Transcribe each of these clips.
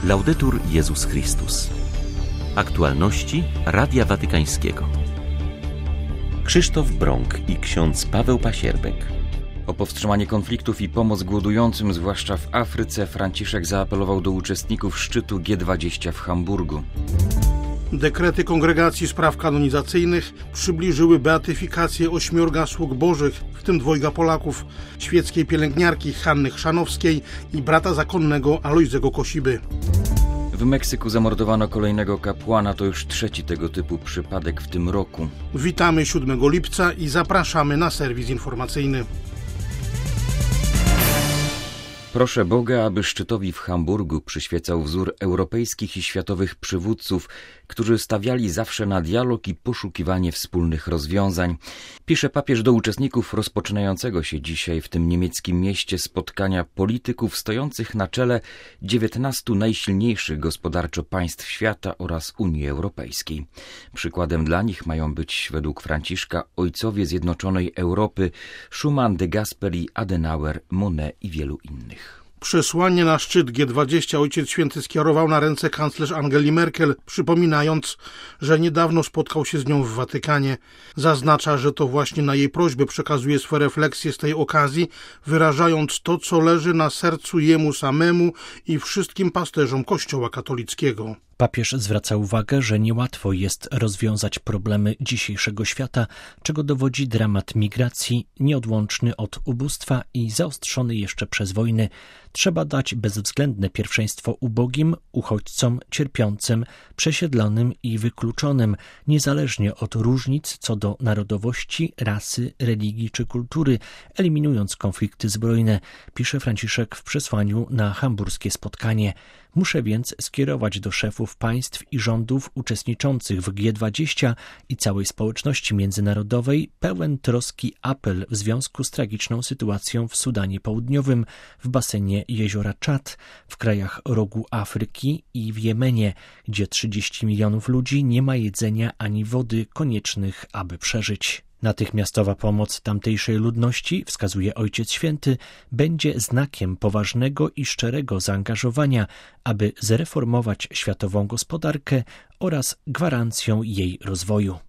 Laudetur Jezus Chrystus. Aktualności Radia Watykańskiego. Krzysztof Brąk i ksiądz Paweł Pasierbek. O powstrzymanie konfliktów i pomoc głodującym, zwłaszcza w Afryce, Franciszek zaapelował do uczestników szczytu G20 w Hamburgu. Dekrety Kongregacji Spraw Kanonizacyjnych przybliżyły beatyfikację 8 sług bożych, w tym 2 Polaków, świeckiej pielęgniarki Hanny Chrzanowskiej i brata zakonnego Alojzego Kosiby. W Meksyku zamordowano kolejnego kapłana, to już 3. tego typu przypadek w tym roku. Witamy 7 lipca i zapraszamy na serwis informacyjny. Proszę Boga, aby szczytowi w Hamburgu przyświecał wzór europejskich i światowych przywódców, którzy stawiali zawsze na dialog i poszukiwanie wspólnych rozwiązań. Pisze papież do uczestników rozpoczynającego się dzisiaj w tym niemieckim mieście spotkania polityków stojących na czele 19 najsilniejszych gospodarczo państw świata oraz Unii Europejskiej. Przykładem dla nich mają być według Franciszka ojcowie Zjednoczonej Europy Schuman, de Gasperi, Adenauer, Monnet i wielu innych. Przesłanie na szczyt G20 Ojciec Święty skierował na ręce kanclerz Angeli Merkel, przypominając, że niedawno spotkał się z nią w Watykanie. Zaznacza, że to właśnie na jej prośbę przekazuje swe refleksje z tej okazji, wyrażając to, co leży na sercu jemu samemu i wszystkim pasterzom Kościoła katolickiego. Papież zwraca uwagę, że niełatwo jest rozwiązać problemy dzisiejszego świata, czego dowodzi dramat migracji, nieodłączny od ubóstwa i zaostrzony jeszcze przez wojny. Trzeba dać bezwzględne pierwszeństwo ubogim, uchodźcom, cierpiącym, przesiedlonym i wykluczonym, niezależnie od różnic co do narodowości, rasy, religii czy kultury, eliminując konflikty zbrojne, pisze Franciszek w przesłaniu na hamburskie spotkanie. Muszę więc skierować do szefów państw i rządów uczestniczących w G20 i całej społeczności międzynarodowej pełen troski apel w związku z tragiczną sytuacją w Sudanie Południowym, w basenie jeziora Czad, w krajach rogu Afryki i w Jemenie, gdzie 30 milionów ludzi nie ma jedzenia ani wody koniecznych, aby przeżyć. Natychmiastowa pomoc tamtejszej ludności, wskazuje Ojciec Święty, będzie znakiem poważnego i szczerego zaangażowania, aby zreformować światową gospodarkę oraz gwarancją jej rozwoju.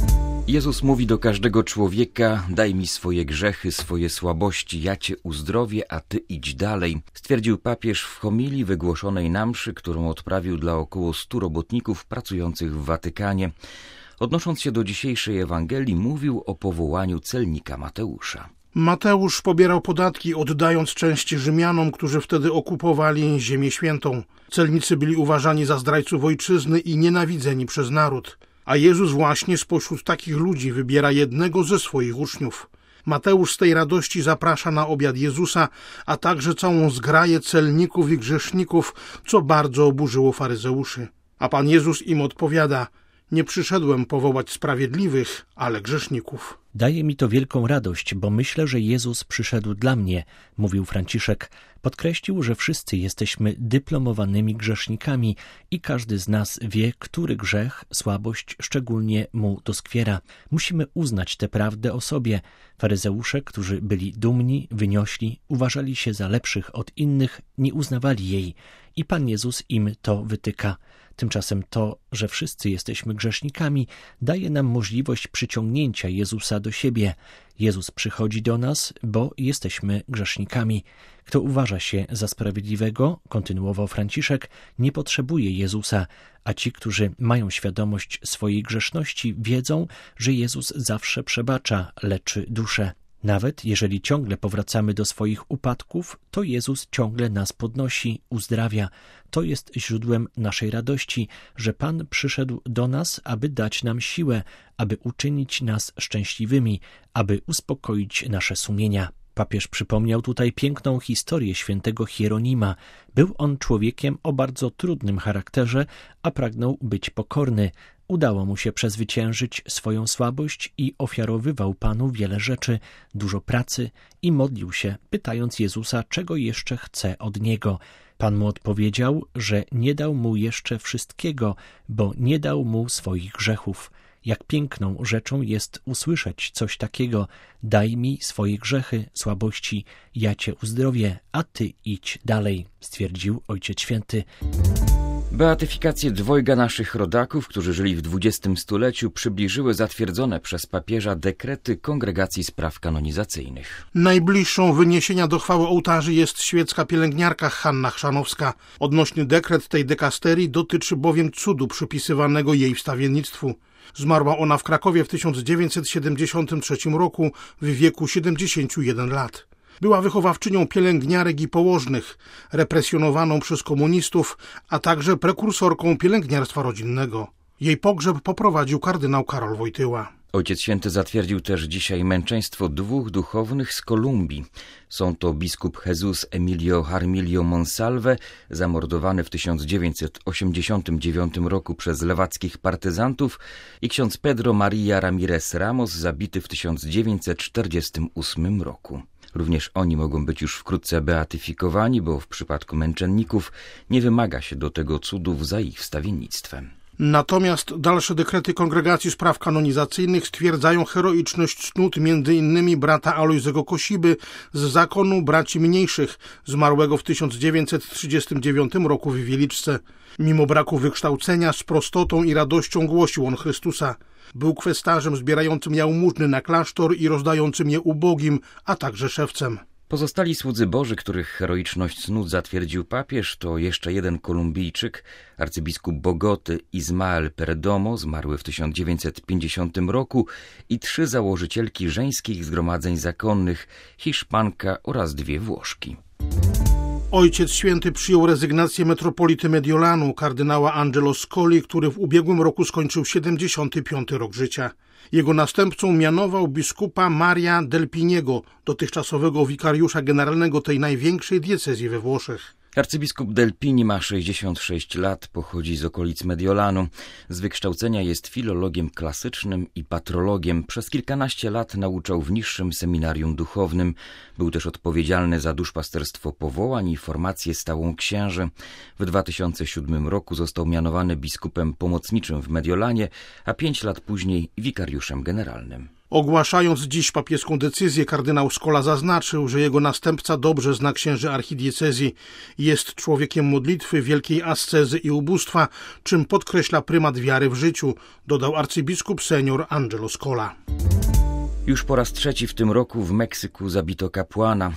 Jezus mówi do każdego człowieka: daj mi swoje grzechy, swoje słabości, ja cię uzdrowię, a ty idź dalej, stwierdził papież w homilii wygłoszonej na mszy, którą odprawił dla około 100 robotników pracujących w Watykanie. Odnosząc się do dzisiejszej Ewangelii, mówił o powołaniu celnika Mateusza. Mateusz pobierał podatki, oddając część Rzymianom, którzy wtedy okupowali Ziemię Świętą. Celnicy byli uważani za zdrajców ojczyzny i nienawidzeni przez naród. A Jezus właśnie spośród takich ludzi wybiera jednego ze swoich uczniów. Mateusz z tej radości zaprasza na obiad Jezusa, a także całą zgraję celników i grzeszników, co bardzo oburzyło faryzeuszy. A Pan Jezus im odpowiada: nie przyszedłem powołać sprawiedliwych, ale grzeszników. Daje mi to wielką radość, bo myślę, że Jezus przyszedł dla mnie, mówił Franciszek. Podkreślił, że wszyscy jesteśmy dyplomowanymi grzesznikami i każdy z nas wie, który grzech, słabość szczególnie mu doskwiera. Musimy uznać tę prawdę o sobie. Faryzeusze, którzy byli dumni, wyniośli, uważali się za lepszych od innych, nie uznawali jej i Pan Jezus im to wytyka. Tymczasem to, że wszyscy jesteśmy grzesznikami, daje nam możliwość przyciągnięcia Jezusa do siebie. Jezus przychodzi do nas, bo jesteśmy grzesznikami. Kto uważa się za sprawiedliwego, kontynuował Franciszek, nie potrzebuje Jezusa, a ci, którzy mają świadomość swojej grzeszności, wiedzą, że Jezus zawsze przebacza, leczy duszę. Nawet jeżeli ciągle powracamy do swoich upadków, to Jezus ciągle nas podnosi, uzdrawia. To jest źródłem naszej radości, że Pan przyszedł do nas, aby dać nam siłę, aby uczynić nas szczęśliwymi, aby uspokoić nasze sumienia. Papież przypomniał tutaj piękną historię świętego Hieronima. Był on człowiekiem o bardzo trudnym charakterze, a pragnął być pokorny. Udało mu się przezwyciężyć swoją słabość i ofiarowywał Panu wiele rzeczy, dużo pracy i modlił się, pytając Jezusa, czego jeszcze chce od Niego. Pan mu odpowiedział, że nie dał mu jeszcze wszystkiego, bo nie dał mu swoich grzechów. Jak piękną rzeczą jest usłyszeć coś takiego: daj mi swoje grzechy, słabości, ja cię uzdrowię, a ty idź dalej, stwierdził Ojciec Święty. Beatyfikacje dwojga naszych rodaków, którzy żyli w XX stuleciu, przybliżyły zatwierdzone przez papieża dekrety Kongregacji Spraw Kanonizacyjnych. Najbliższą wyniesienia do chwały ołtarzy jest świecka pielęgniarka Hanna Chrzanowska. Odnośny dekret tej dekasterii dotyczy bowiem cudu przypisywanego jej wstawiennictwu. Zmarła ona w Krakowie w 1973 roku w wieku 71 lat. Była wychowawczynią pielęgniarek i położnych, represjonowaną przez komunistów, a także prekursorką pielęgniarstwa rodzinnego. Jej pogrzeb poprowadził kardynał Karol Wojtyła. Ojciec Święty zatwierdził też dzisiaj męczeństwo dwóch duchownych z Kolumbii. Są to biskup Jesus Emilio Harmilio Monsalve, zamordowany w 1989 roku przez lewackich partyzantów, i ksiądz Pedro Maria Ramirez Ramos, zabity w 1948 roku. Również oni mogą być już wkrótce beatyfikowani, bo w przypadku męczenników nie wymaga się do tego cudów za ich wstawiennictwem. Natomiast dalsze dekrety Kongregacji Spraw Kanonizacyjnych stwierdzają heroiczność cnót m.in. brata Alojzego Kosiby z zakonu braci mniejszych, zmarłego w 1939 roku w Wieliczce. Mimo braku wykształcenia z prostotą i radością głosił on Chrystusa. Był kwestarzem zbierającym jałmużny na klasztor i rozdającym je ubogim, a także szewcem. Pozostali słudzy Boży, których heroiczność cnót zatwierdził papież, to jeszcze jeden Kolumbijczyk, arcybiskup Bogoty Ismael Perdomo, zmarły w 1950 roku, i 3 założycielki żeńskich zgromadzeń zakonnych, Hiszpanka oraz 2 Włoszki. Ojciec Święty przyjął rezygnację metropolity Mediolanu, kardynała Angelo Scoli, który w ubiegłym roku skończył 75. rok życia. Jego następcą mianował biskupa Maria Del Piniego, dotychczasowego wikariusza generalnego tej największej diecezji we Włoszech. Arcybiskup Del Pini ma 66 lat, pochodzi z okolic Mediolanu. Z wykształcenia jest filologiem klasycznym i patrologiem. Przez kilkanaście lat nauczał w niższym seminarium duchownym. Był też odpowiedzialny za duszpasterstwo powołań i formację stałą księży. W 2007 roku został mianowany biskupem pomocniczym w Mediolanie, a 5 lat później wikariuszem generalnym. Ogłaszając dziś papieską decyzję, kardynał Scola zaznaczył, że jego następca dobrze zna księży archidiecezji. Jest człowiekiem modlitwy, wielkiej ascezy i ubóstwa, czym podkreśla prymat wiary w życiu, dodał arcybiskup senior Angelo Scola. Już po raz 3 w tym roku w Meksyku zabito kapłana.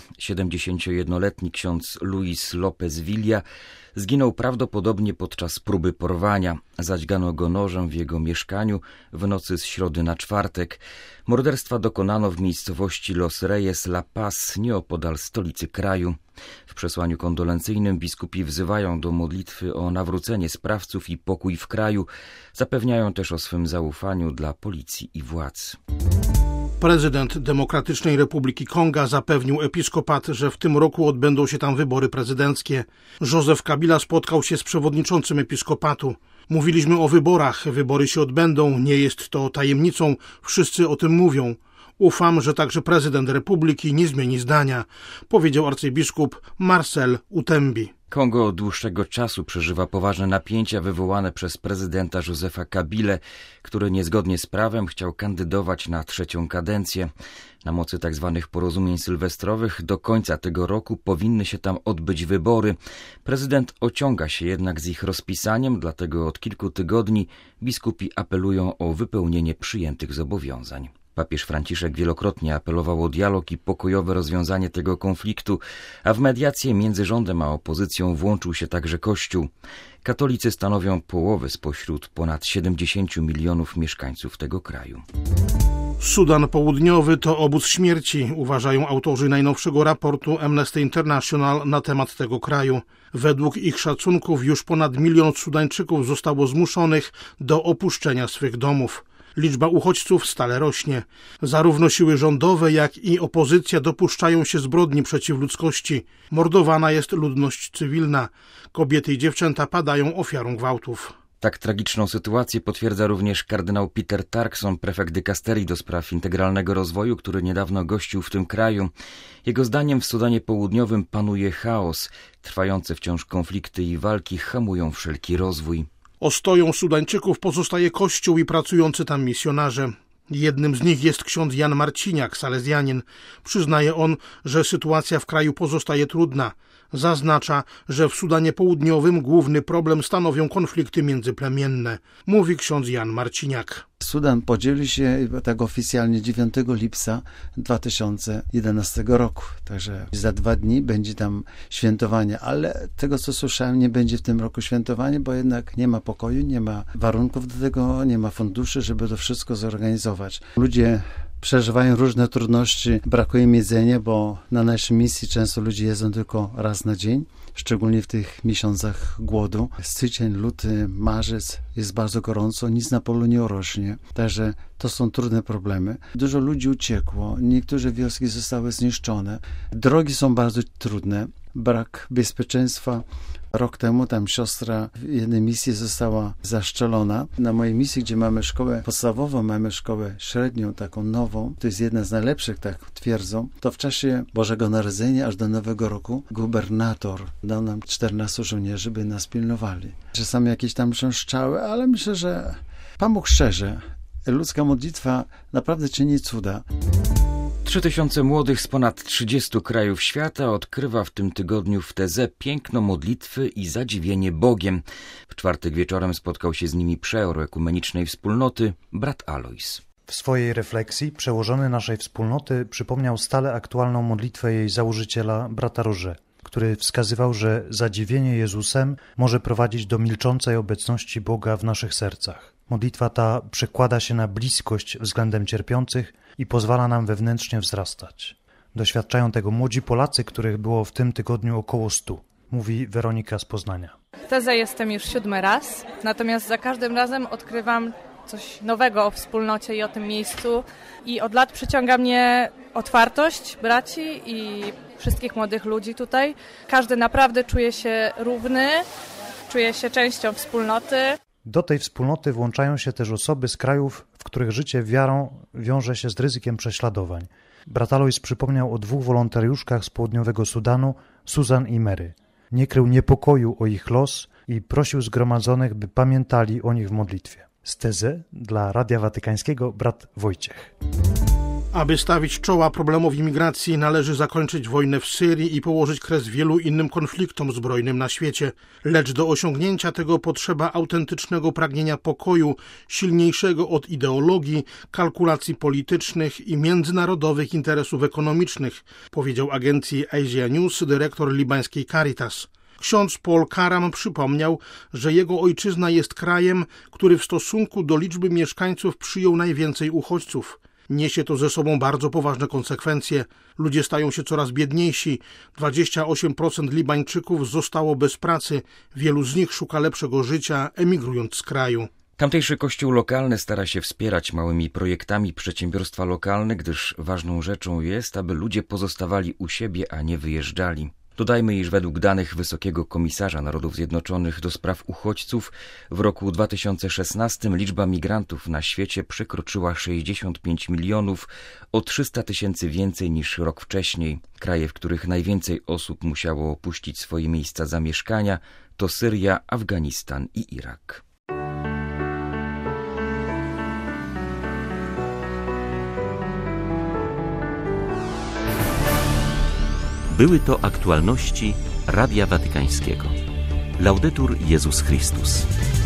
71-letni ksiądz Luis López Villa zginął prawdopodobnie podczas próby porwania. Zadźgano go nożem w jego mieszkaniu w nocy z środy na czwartek. Morderstwa dokonano w miejscowości Los Reyes La Paz, nieopodal stolicy kraju. W przesłaniu kondolencyjnym biskupi wzywają do modlitwy o nawrócenie sprawców i pokój w kraju. Zapewniają też o swym zaufaniu dla policji i władz. Prezydent Demokratycznej Republiki Konga zapewnił episkopat, że w tym roku odbędą się tam wybory prezydenckie. Joseph Kabila spotkał się z przewodniczącym episkopatu. Mówiliśmy o wyborach, wybory się odbędą, nie jest to tajemnicą, wszyscy o tym mówią. Ufam, że także prezydent Republiki nie zmieni zdania, powiedział arcybiskup Marcel Utembi. Kongo od dłuższego czasu przeżywa poważne napięcia wywołane przez prezydenta Josepha Kabilę, który niezgodnie z prawem chciał kandydować na 3. kadencję. Na mocy tzw. porozumień sylwestrowych do końca tego roku powinny się tam odbyć wybory. Prezydent ociąga się jednak z ich rozpisaniem, dlatego od kilku tygodni biskupi apelują o wypełnienie przyjętych zobowiązań. Papież Franciszek wielokrotnie apelował o dialog i pokojowe rozwiązanie tego konfliktu, a w mediację między rządem a opozycją włączył się także Kościół. Katolicy stanowią połowę spośród ponad 70 milionów mieszkańców tego kraju. Sudan Południowy to obóz śmierci, uważają autorzy najnowszego raportu Amnesty International na temat tego kraju. Według ich szacunków już ponad 1 milion Sudańczyków zostało zmuszonych do opuszczenia swych domów. Liczba uchodźców stale rośnie. Zarówno siły rządowe, jak i opozycja dopuszczają się zbrodni przeciw ludzkości. Mordowana jest ludność cywilna. Kobiety i dziewczęta padają ofiarą gwałtów. Tak tragiczną sytuację potwierdza również kardynał Peter Turkson, prefekt dykasterii do spraw integralnego rozwoju, który niedawno gościł w tym kraju. Jego zdaniem w Sudanie Południowym panuje chaos. Trwające wciąż konflikty i walki hamują wszelki rozwój. Ostoją Sudańczyków pozostaje Kościół i pracujący tam misjonarze. Jednym z nich jest ksiądz Jan Marciniak, salezjanin. Przyznaje on, że sytuacja w kraju pozostaje trudna. Zaznacza, że w Sudanie Południowym główny problem stanowią konflikty międzyplemienne. Mówi ksiądz Jan Marciniak. Sudan podzielił się tak oficjalnie 9 lipca 2011 roku. Także za 2 dni będzie tam świętowanie, ale tego co słyszałem, nie będzie w tym roku świętowanie, bo jednak nie ma pokoju, nie ma warunków do tego, nie ma funduszy, żeby to wszystko zorganizować. Ludzie przeżywają różne trudności, brakuje im jedzenia, bo na naszej misji często ludzie jedzą tylko raz na dzień, szczególnie w tych miesiącach głodu. Styczeń, luty, marzec jest bardzo gorąco, nic na polu nie rośnie, także to są trudne problemy. Dużo ludzi uciekło, niektóre wioski zostały zniszczone, drogi są bardzo trudne, brak bezpieczeństwa. Rok temu tam siostra w jednej misji została zaszczelona. Na mojej misji, gdzie mamy szkołę podstawową, mamy szkołę średnią, taką nową, to jest jedna z najlepszych, tak twierdzą, to w czasie Bożego Narodzenia aż do Nowego Roku gubernator dał nam 14 żołnierzy, by nas pilnowali. Czasami jakieś tam szczały, ale myślę, że Pan Bóg szczerze, ludzka modlitwa naprawdę czyni cuda. 3000 młodych z ponad 30 krajów świata odkrywa w tym tygodniu w Teze piękno modlitwy i zadziwienie Bogiem. W czwartek wieczorem spotkał się z nimi przeor ekumenicznej wspólnoty, brat Alois. W swojej refleksji przełożony naszej wspólnoty przypomniał stale aktualną modlitwę jej założyciela, brata Roger, który wskazywał, że zadziwienie Jezusem może prowadzić do milczącej obecności Boga w naszych sercach. Modlitwa ta przekłada się na bliskość względem cierpiących i pozwala nam wewnętrznie wzrastać. Doświadczają tego młodzi Polacy, których było w tym tygodniu około 100, mówi Weronika z Poznania. W Teze jestem już 7. raz, natomiast za każdym razem odkrywam coś nowego o wspólnocie i o tym miejscu i od lat przyciąga mnie otwartość braci i wszystkich młodych ludzi tutaj. Każdy naprawdę czuje się równy, czuje się częścią wspólnoty. Do tej wspólnoty włączają się też osoby z krajów, w których życie wiarą wiąże się z ryzykiem prześladowań. Brat Alois przypomniał o 2 wolontariuszkach z południowego Sudanu, Susan i Mary. Nie krył niepokoju o ich los i prosił zgromadzonych, by pamiętali o nich w modlitwie. Z Tezy dla Radia Watykańskiego brat Wojciech. Aby stawić czoła problemowi migracji, należy zakończyć wojnę w Syrii i położyć kres wielu innym konfliktom zbrojnym na świecie. Lecz do osiągnięcia tego potrzeba autentycznego pragnienia pokoju, silniejszego od ideologii, kalkulacji politycznych i międzynarodowych interesów ekonomicznych, powiedział agencji Asia News dyrektor libańskiej Caritas. Ksiądz Paul Karam przypomniał, że jego ojczyzna jest krajem, który w stosunku do liczby mieszkańców przyjął najwięcej uchodźców. Niesie to ze sobą bardzo poważne konsekwencje. Ludzie stają się coraz biedniejsi. 28% Libańczyków zostało bez pracy. Wielu z nich szuka lepszego życia, emigrując z kraju. Tamtejszy kościół lokalny stara się wspierać małymi projektami przedsiębiorstwa lokalne, gdyż ważną rzeczą jest, aby ludzie pozostawali u siebie, a nie wyjeżdżali. Dodajmy, iż według danych Wysokiego Komisarza Narodów Zjednoczonych do spraw uchodźców w roku 2016 liczba migrantów na świecie przekroczyła 65 milionów, o 300 000 więcej niż rok wcześniej. Kraje, w których najwięcej osób musiało opuścić swoje miejsca zamieszkania, to Syria, Afganistan i Irak. Były to aktualności Radia Watykańskiego. Laudetur Jezus Chrystus.